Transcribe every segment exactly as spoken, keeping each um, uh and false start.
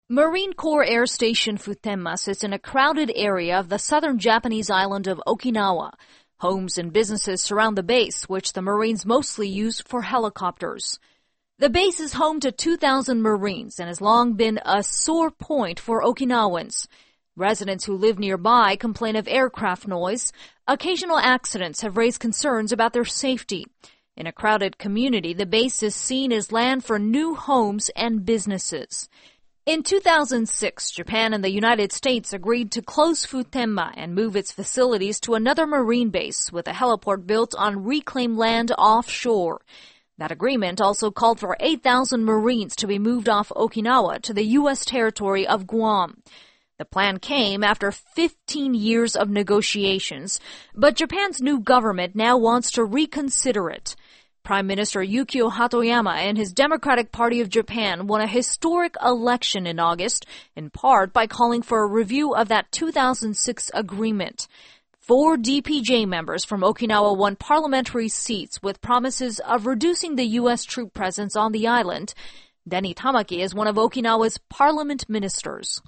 Marine Corps Air Station Futenma sits in a crowded area of the southern Japanese island of Okinawa. Homes and businesses surround the base, which the Marines mostly use for helicopters. The base is home to two thousand Marines and has long been a sore point for Okinawans. Residents who live nearby complain of aircraft noise. Occasional accidents have raised concerns about their safety. In a crowded community, the base is seen as land for new homes and businesses. In two thousand six, Japan and the United States agreed to close Futenma and move its facilities to another marine base with a heliport built on reclaimed land offshore. That agreement also called for eight thousand Marines to be moved off Okinawa to the U S territory of Guam. The plan came after fifteen years of negotiations, but Japan's new government now wants to reconsider it. Prime Minister Yukio Hatoyama and his Democratic Party of Japan won a historic election in August, in part by calling for a review of that two thousand six agreement. Four D P J members from Okinawa won parliamentary seats with promises of reducing the U S troop presence on the island. Denny Tamaki is one of Okinawa's parliament ministers.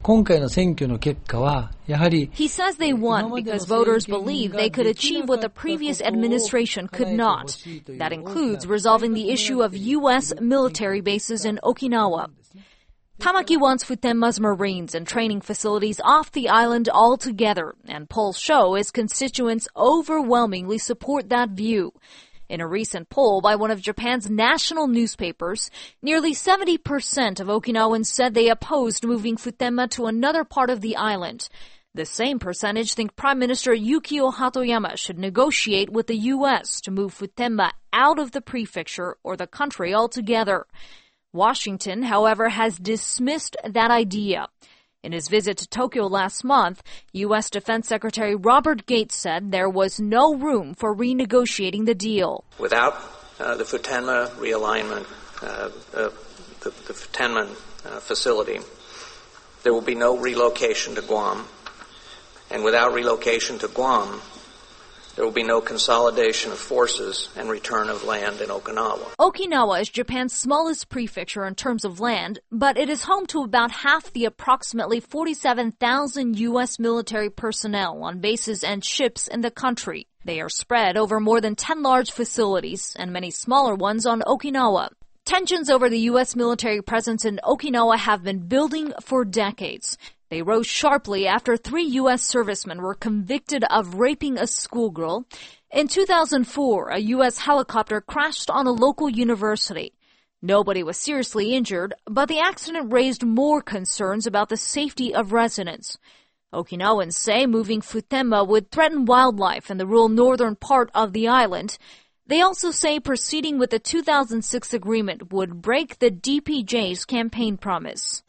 He says they won because voters believe they could achieve what the previous administration could not. That includes resolving the issue of U S military bases in Okinawa. Tamaki wants Futenma's Marines and training facilities off the island altogether, and polls show his constituents overwhelmingly support that view. In a recent poll by one of Japan's national newspapers, nearly seventy percent of Okinawans said they opposed moving Futenma to another part of the island. The same percentage think Prime Minister Yukio Hatoyama should negotiate with the U S to move Futenma out of the prefecture or the country altogether. Washington, however, has dismissed that idea. In his visit to Tokyo last month, U S Defense Secretary Robert Gates said there was no room for renegotiating the deal. Without uh, the Futenma realignment, uh, uh, the, the Futenma uh, facility, there will be no relocation to Guam. And without relocation to Guam, there will be no consolidation of forces and return of land in Okinawa. Okinawa is Japan's smallest prefecture in terms of land, but it is home to about half the approximately forty-seven thousand U S military personnel on bases and ships in the country. They are spread over more than ten large facilities and many smaller ones on Okinawa. Tensions over the U S military presence in Okinawa have been building for decades. They rose sharply after three U S servicemen were convicted of raping a schoolgirl. In two thousand four, a U S helicopter crashed on a local university. Nobody was seriously injured, but the accident raised more concerns about the safety of residents. Okinawans say moving Futenma would threaten wildlife in the rural northern part of the island. They also say proceeding with the two thousand six agreement would break the D P J's campaign promise.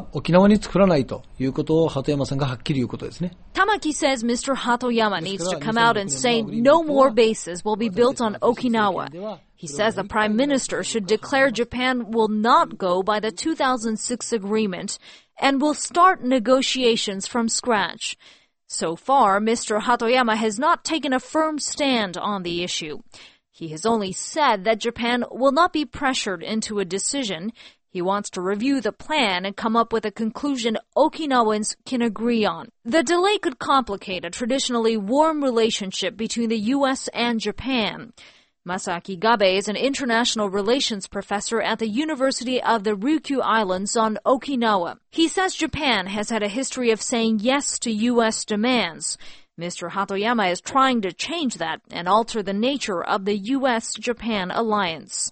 Tamaki says Mister Hatoyama needs to come out and say no more bases will be built on Okinawa. He says the Prime Minister should declare Japan will not go by the two thousand six agreement and will start negotiations from scratch. So far, Mister Hatoyama has not taken a firm stand on the issue. He has only said that Japan will not be pressured into a decision. He wants to review the plan and come up with a conclusion Okinawans can agree on. The delay could complicate a traditionally warm relationship between the U S and Japan. Masaki Gabe is an international relations professor at the University of the Ryukyu Islands on Okinawa. He says Japan has had a history of saying yes to U S demands. Mister Hatoyama is trying to change that and alter the nature of the U S Japan alliance.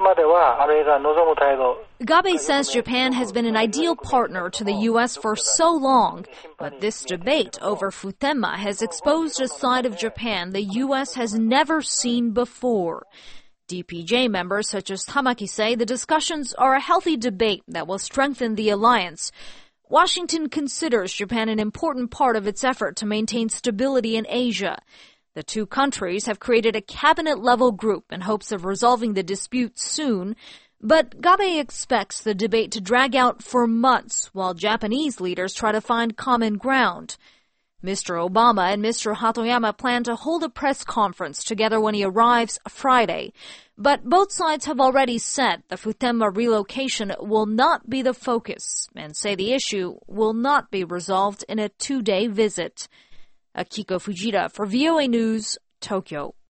Gabe says Japan has been an ideal partner to the U S for so long, but this debate over Futenma has exposed a side of Japan the U S has never seen before. D P J members such as Tamaki say the discussions are a healthy debate that will strengthen the alliance. Washington considers Japan an important part of its effort to maintain stability in Asia. The two countries have created a cabinet-level group in hopes of resolving the dispute soon, but Gabe expects the debate to drag out for months while Japanese leaders try to find common ground. Mister Obama and Mister Hatoyama plan to hold a press conference together when he arrives Friday. But both sides have already said the Futenma relocation will not be the focus and say the issue will not be resolved in a two-day visit. Akiko Fujita for V O A News, Tokyo.